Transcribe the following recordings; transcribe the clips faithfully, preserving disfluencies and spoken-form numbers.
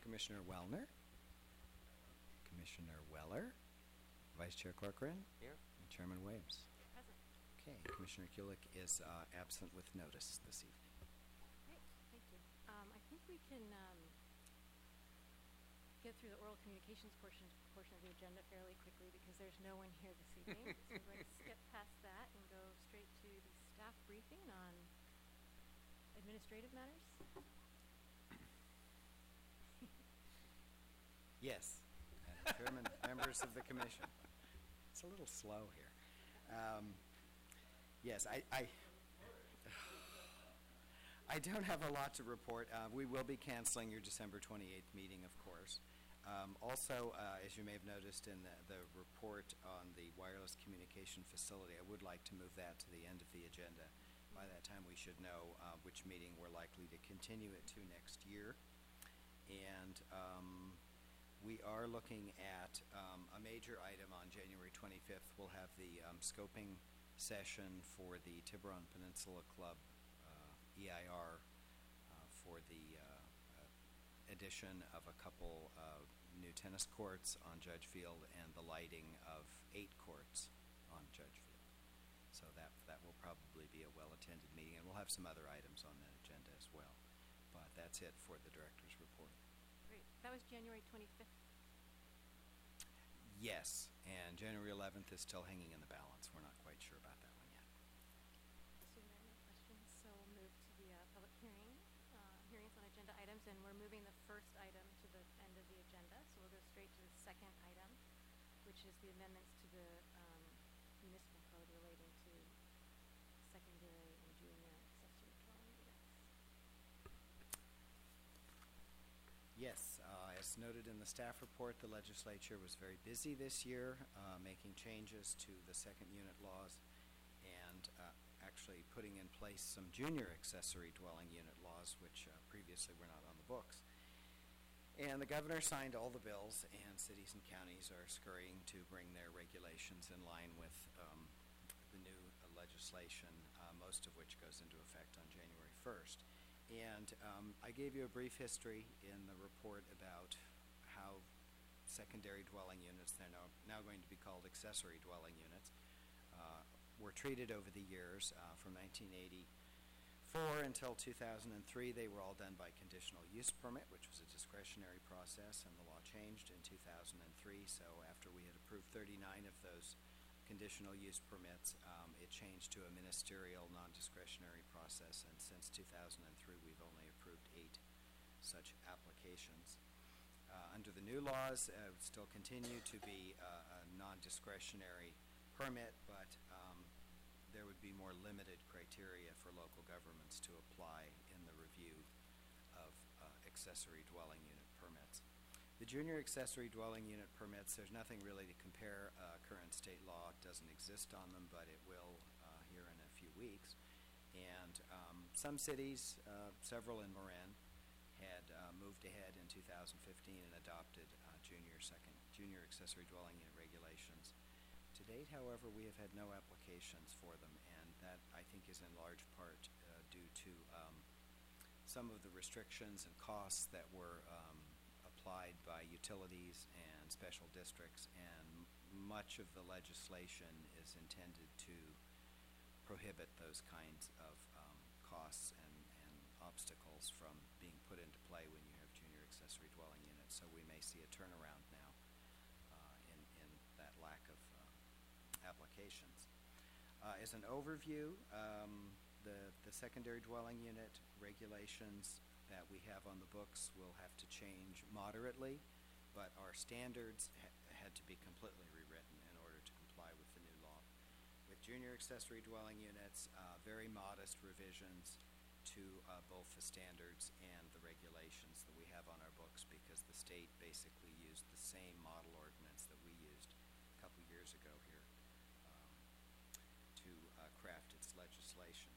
Commissioner Wellner, Commissioner Weller, Vice Chair Corcoran, Here. and Chairman Waves. Present. Okay, Commissioner Kulik is uh, absent with notice this evening. Great, thank you. Um, I think we can um, get through the oral communications portion, portion of the agenda fairly quickly because there's no one here this evening. So we're going to skip past that and go straight to the staff briefing on administrative matters. Yes, Madam Chairman, members of the commission. It's a little slow here. Um, yes, I, I, I don't have a lot to report. Uh, we will be canceling your December twenty-eighth meeting, of course. Um, also, uh, as you may have noticed in the, the report on the wireless communication facility, I would like to move that to the end of the agenda. By that time, we should know uh, which meeting we're likely to continue it to next year. And um, we are looking at um, a major item on January twenty-fifth. We'll have the um, scoping session for the Tiburon Peninsula Club uh, E I R uh, for the uh, uh, addition of a couple of new tennis courts on Judge Field and the lighting of eight courts on Judge Field. So that, that will probably be a well-attended meeting, and we'll have some other items on that agenda as well. But that's it for the director's report. Great. That was January twenty-fifth. Yes, and January eleventh is still hanging in the balance. We're not quite sure about that one yet. Assume there are no questions, so we'll move to the uh, public hearing, uh, hearings on agenda items, and we're moving the first item to the end of the agenda. So we'll go straight to the second item, which is the amendments to the um, municipal code relating to secondary and junior accessory dwelling units. Yes, uh, as noted in the staff report, the legislature was very busy this year uh, making changes to the second unit laws and uh, actually putting in place some junior accessory dwelling unit laws, which uh, previously were not on the books. And the governor signed all the bills, and cities and counties are scurrying to bring their regulations in line with um, the new uh, legislation, uh, most of which goes into effect on January first. And um, I gave you a brief history in the report about how secondary dwelling units, they're now, now going to be called accessory dwelling units, uh, were treated over the years. Uh, from nineteen eighty-four until two thousand three, they were all done by conditional use permit, which was a discretionary process, and the law changed in two thousand three. So after we had approved thirty-nine of those conditional use permits, um, it changed to a ministerial non-discretionary process, and since two thousand three we've only approved eight such applications. Uh, under the new laws, uh, it would still continue to be uh, a non-discretionary permit, but um, there would be more limited criteria for local governments to apply in the review of uh, accessory dwelling unit permits. The junior accessory dwelling unit permits, there's nothing really to compare. Uh, current state law doesn't exist on them, but it will uh, here in a few weeks. And um, some cities, uh, several in Marin, had uh, moved ahead in two thousand fifteen and adopted uh, junior second junior accessory dwelling unit regulations. To date, however, we have had no applications for them, and that I think is in large part uh, due to um, some of the restrictions and costs that were um, applied by utilities and special districts, and much of the legislation is intended to prohibit those kinds of um, costs and, and obstacles from being put into play when you have junior accessory dwelling units. So we may see a turnaround now uh, in, in that lack of uh, applications. Uh, as an overview, um, the, the secondary dwelling unit regulations that we have on the books will have to change moderately, but our standards ha had to be completely rewritten in order to comply with the new law. With junior accessory dwelling units, uh, very modest revisions to uh, both the standards and the regulations that we have on our books, because the state basically used the same model ordinance that we used a couple years ago here um, to uh, craft its legislation.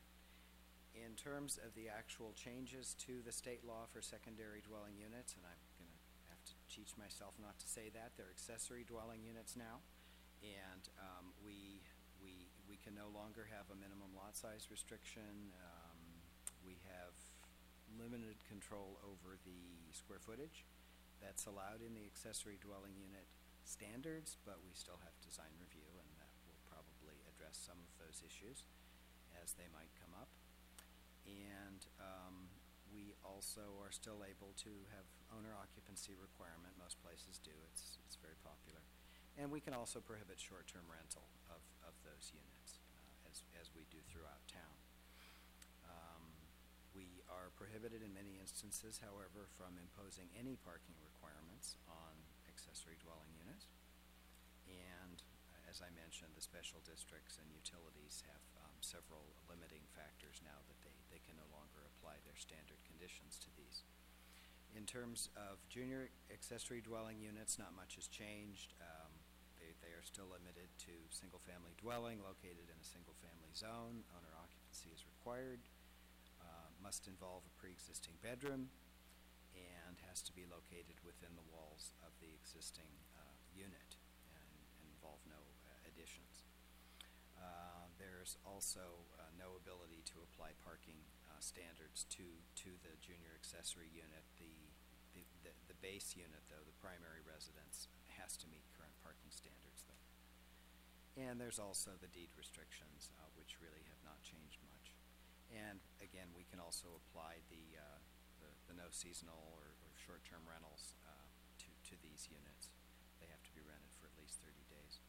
In terms of the actual changes to the state law for secondary dwelling units, and I'm going to have to teach myself not to say that, they're accessory dwelling units now, and um, we, we, we can no longer have a minimum lot size restriction. Um, we have limited control over the square footage, that's allowed in the accessory dwelling unit standards, but we still have design review, and that will probably address some of those issues as they might come up. And um, we also are still able to have owner occupancy requirement. Most places do. It's, it's very popular. And we can also prohibit short-term rental of, of those units, uh, as, as we do throughout town. Um, we are prohibited in many instances, however, from imposing any parking requirements on accessory dwelling units. And uh, as I mentioned, the special districts and utilities have um, several limiting factors now that they, they can no longer apply their standard conditions to these. In terms of junior accessory dwelling units, not much has changed. Um, they, they are still limited to single-family dwelling located in a single-family zone. Owner occupancy is required, uh, must involve a pre-existing bedroom, and has to be located within the walls of the existing uh, unit and, and involve no uh, additions. Uh, there's also uh, no ability to apply parking uh, standards to, to the junior accessory unit. The, the, the, the base unit, though, the primary residence, has to meet current parking standards, though. And there's also the deed restrictions, uh, which really have not changed much. And again, we can also apply the, uh, the, the no seasonal or, or short-term rentals uh, to, to these units. They have to be rented for at least thirty days.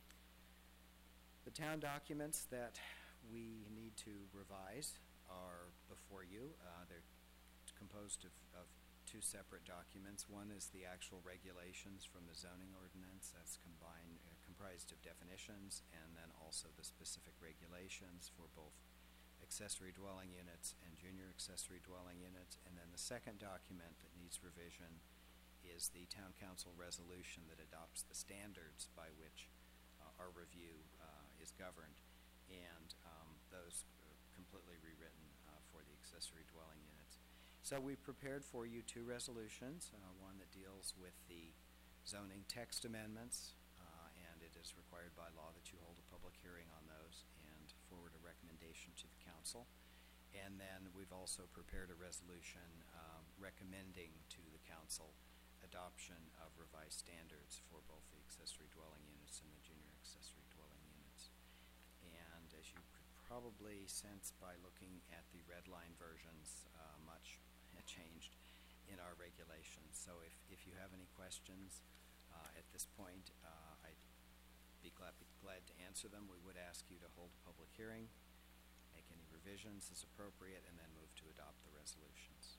The town documents that we need to revise are before you. Uh, they're composed of, of two separate documents. One is the actual regulations from the zoning ordinance that's combined, uh, comprised of definitions, and then also the specific regulations for both accessory dwelling units and junior accessory dwelling units. And then the second document that needs revision is the town council resolution that adopts the standards by which uh, our review uh, is governed, and um, those are completely rewritten uh, for the accessory dwelling units. So we've prepared for you two resolutions, uh, one that deals with the zoning text amendments, uh, and it is required by law that you hold a public hearing on those and forward a recommendation to the council. And then we've also prepared a resolution um, recommending to the council adoption of revised standards for both the accessory dwelling units and the junior accessory dwelling units. And as you could probably sense by looking at the red line versions, uh, much had changed in our regulations. So if, if you have any questions uh, at this point, uh, I'd be glad, be glad to answer them. We would ask you to hold a public hearing, make any revisions as appropriate, and then move to adopt the resolutions.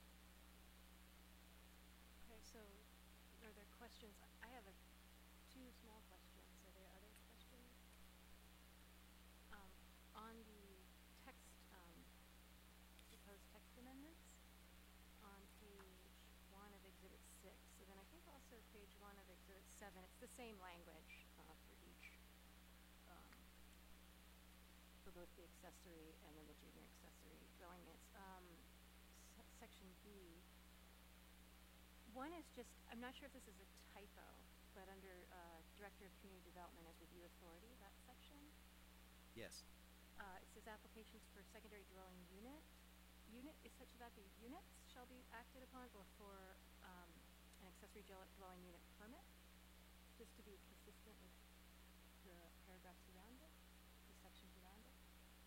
Okay, so are there questions? I have a, two small questions. Are there other questions? Um, on the text, um, proposed text amendments on page one of Exhibit six, and then I think also page one of Exhibit seven, it's the same language uh, for each, um, for both the accessory and then the junior accessory dwelling units. Um, se section B. One is just, I'm not sure if this is a typo, but under uh, Director of Community Development as Review Authority, that section, Yes. uh, it says applications for secondary dwelling unit. Unit is such that the units shall be acted upon, or for um, an accessory dwelling unit permit, just to be consistent with the paragraphs around it, the sections around it.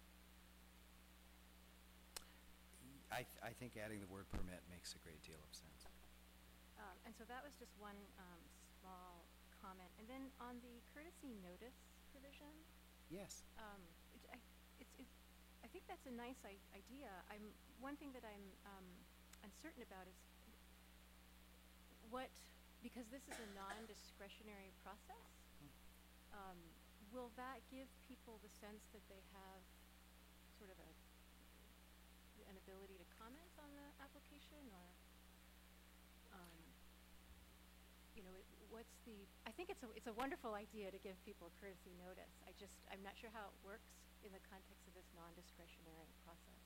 I, th I think adding the word permit makes a great deal of sense. Okay. Um, and so that was just one um, small comment. And then on the courtesy notice provision, Yes. um, it, I, it's, it's, I think that's a nice I idea. I'm, one thing that I'm um, uncertain about is what, because this is a non-discretionary process, um, will that give people the sense that they have sort of a, an ability to comment on the application, or um, you know, it, what's the, I think it's a, it's a wonderful idea to give people courtesy notice. I just, I'm not sure how it works in the context of this non-discretionary process.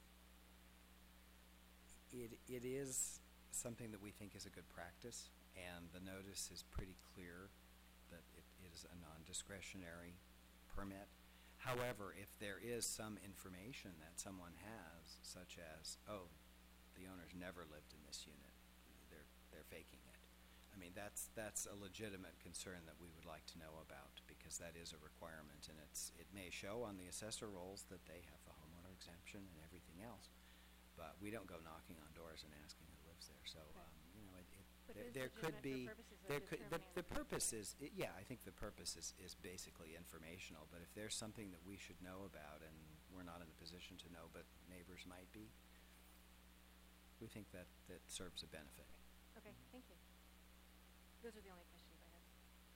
It, it is something that we think is a good practice, and the notice is pretty clear that it is a non-discretionary permit. However, if there is some information that someone has, such as, oh, the owner's never lived in this unit, they're, they're faking it, I mean, that's, that's a legitimate concern that we would like to know about, because that is a requirement, and it's, it may show on the assessor rolls that they have the homeowner exemption and everything else, but we don't go knocking on doors and asking who lives there, so, Right. um, you know, it, it, But there, it is there could legitimate for be, purposes of there could, the, determining the the purpose is, i- yeah, I think the purpose is, is basically informational, but if there's something that we should know about and we're not in a position to know, but neighbors might be, we think that, that serves a benefit. Okay, thank you. Those are the only questions I had.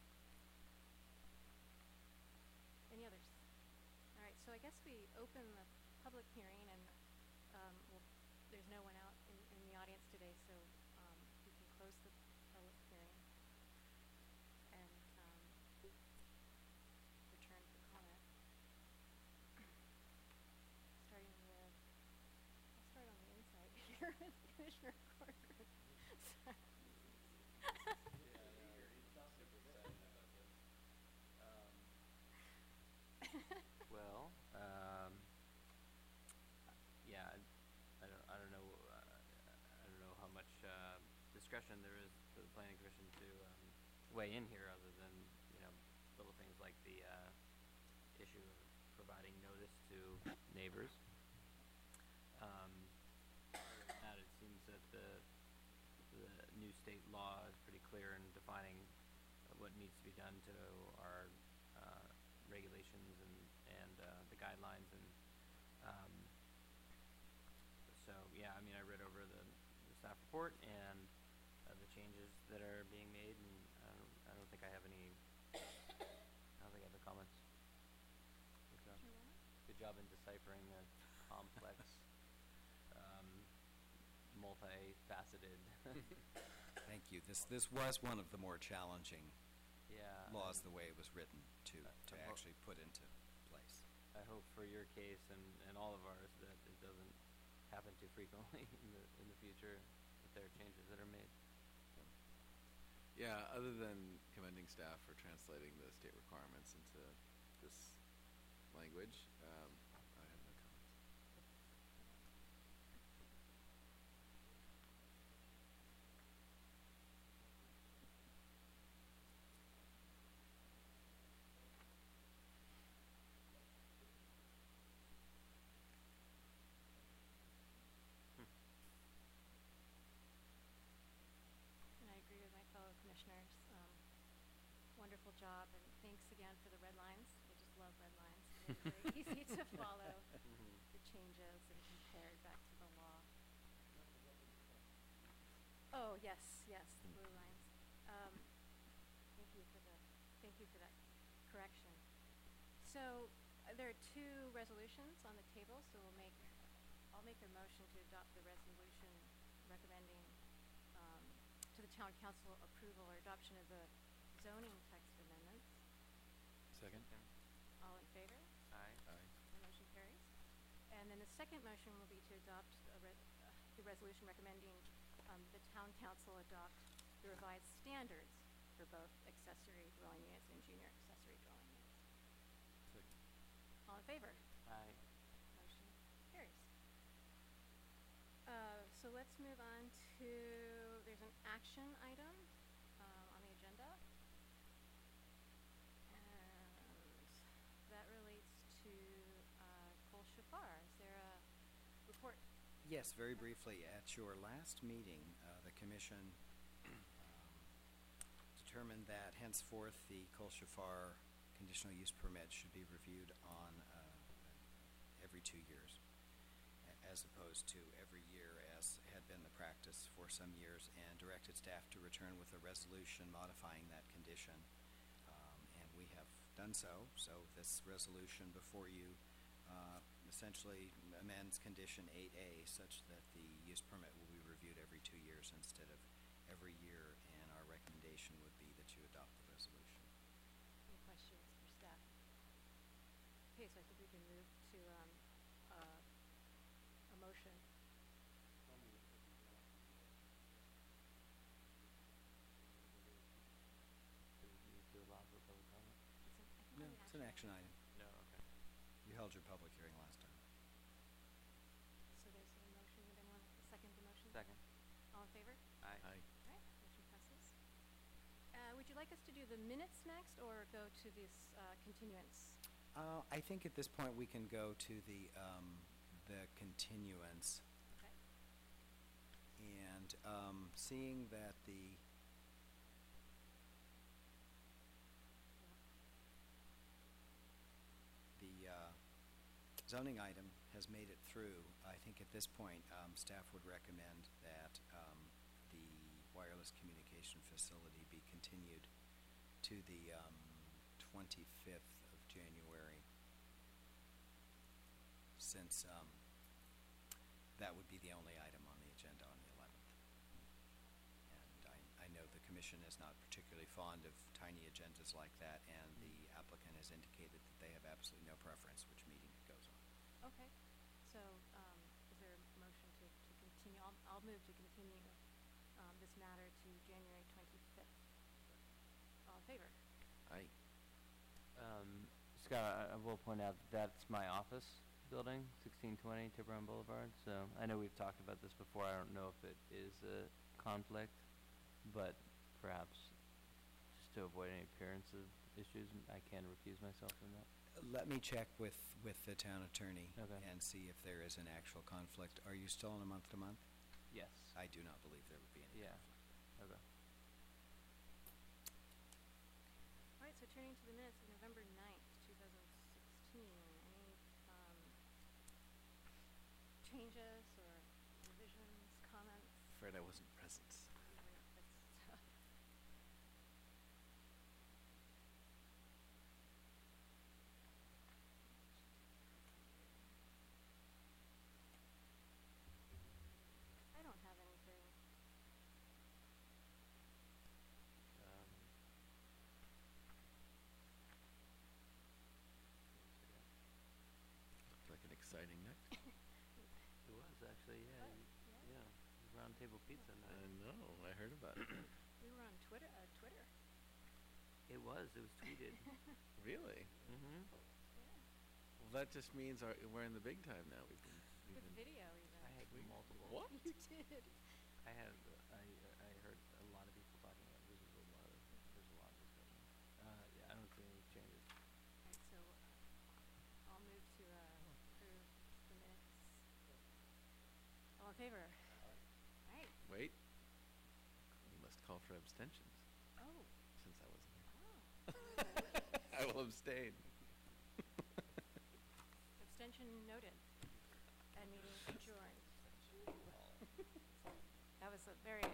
Any others? All right, so I guess we open the public hearing, and um, well, there's no one out in, in the audience today, so um, we can close the public hearing and um, return for comment. Starting with, I'll start on the inside here with Commissioner Corcoran. Sorry. Well, um, yeah, I, I don't, I don't know, uh, I don't know how much, uh, discretion there is for the planning commission to, um, weigh in here, other than, you know, little things like the, uh, issue of providing notice to neighbors. Um, other than that, it seems that the, the new state law is pretty clear in defining uh, what needs to be done to our, uh, regulations and, and, uh, the guidelines, and, um, so, yeah, I mean, I read over the, the staff report and, uh, the changes that are being made, and I don't, I don't think I have any, I don't think I have any comments. Good job. Commissioner Warner? Good job in deciphering a complex, um, multifaceted, Thank you. This, this was one of the more challenging yeah. laws, and the way it was written, to, Uh, to I'm ho- actually put into place. I hope for your case and, and all of ours that it doesn't happen too frequently in the, in the future, if there are changes that are made. Yeah, other than commending staff for translating the state requirements into this language, um, I have no comments. And I agree with my fellow commissioners. Um, wonderful job, and thanks again for the red lines. I just love red lines. They're very easy to follow Mhm. the changes and compared back to the law. Oh, yes, yes, the blue lines. Um, thank you for the, thank you for that correction. So, uh, there are two resolutions on the table, so we'll make, I'll make a motion to adopt the resolution recommending, um, to the town council approval or adoption of the zoning text amendments. Second? All in favor? Aye. Aye. The motion carries. And then the second motion will be to adopt a re- uh, the resolution recommending um, the town council adopt the revised standards for both accessory dwelling units and junior accessory dwelling units. Second. All in favor? Aye. Motion carries. Uh, so let's move on to, there's an action item um, on the agenda. And that relates to uh, Kol Shafar. Is there a report? Yes, very briefly, at your last meeting, uh, the commission um, determined that henceforth the Kol Shafar conditional use permit should be reviewed on uh, every two years, a- as opposed to every year as had been the practice for some years, and directed staff to return with a resolution modifying that condition. Um, and we have done so. So this resolution before you uh, essentially amends condition eight A such that the use permit will be reviewed every two years instead of every year, and our recommendation would be that you adopt the resolution. Any questions for staff? Okay, so I think we can move to um, uh, a motion. Do we need to allow for public comment? It's an, I think No, on the it's an action item. No, okay. You held your public hearing last time. So there's a motion. Would anyone like to second the motion? Second. All in favor? Aye. Aye. All right, motion passes. do the minutes next or go to this uh, continuance? Uh, I think at this point, we can go to the, um, the continuance. Okay. And, um, seeing that the, the, uh, zoning item has made it through, I think at this point, um, staff would recommend that, um, the wireless communication facility be continued to the, um, twenty-fifth of January, since, um, that would be the only item on the agenda on the eleventh. And I, I know the commission is not particularly fond of tiny agendas like that, and the applicant has indicated that they have absolutely no preference which meeting it goes on. Okay, so, um, is there a motion to, to continue? I'll, I'll move to continue, um, this matter to January twenty-fifth. All in favor? Aye. Um, Scott, I, I will point out that that's my office building, sixteen twenty Tiburon Boulevard, so I know we've talked about this before. I don't know if it is a conflict, but perhaps just to avoid any appearance of issues, m- I can recuse myself from that. Let me check with, with the town attorney Okay. and see if there is an actual conflict. Are you still on a month-to-month? Yes. I do not believe there would be any Yeah. conflict. Okay. All right, so turning to the minutes of November ninth, two thousand sixteen, any, um, changes or revisions, comments? Afraid I wasn't present. You weren't present. I don't have anything. Um, Looked like an exciting night. It was actually, yeah, Was, you- yeah. yeah, it was round table pizza I night. know, I heard about it. We were on Twitter, uh, Twitter. It was, it was tweeted. Really? Mm-hmm. Yeah, Well, that just means our, we're in the big time now. We've been, we've with been. video even. I had We- multiple. What? You did. I had, uh, I, I heard a lot of people talking about it. This was a lot of, there's a lot of discussion. Uh, yeah, I don't see any changes. All right, so uh, I'll move to uh, approve the minutes. All in favor? All right. Wait. You must call for abstentions, Oh. since I wasn't here. Oh. I will abstain. Abstention noted. And meeting adjourned. That was a very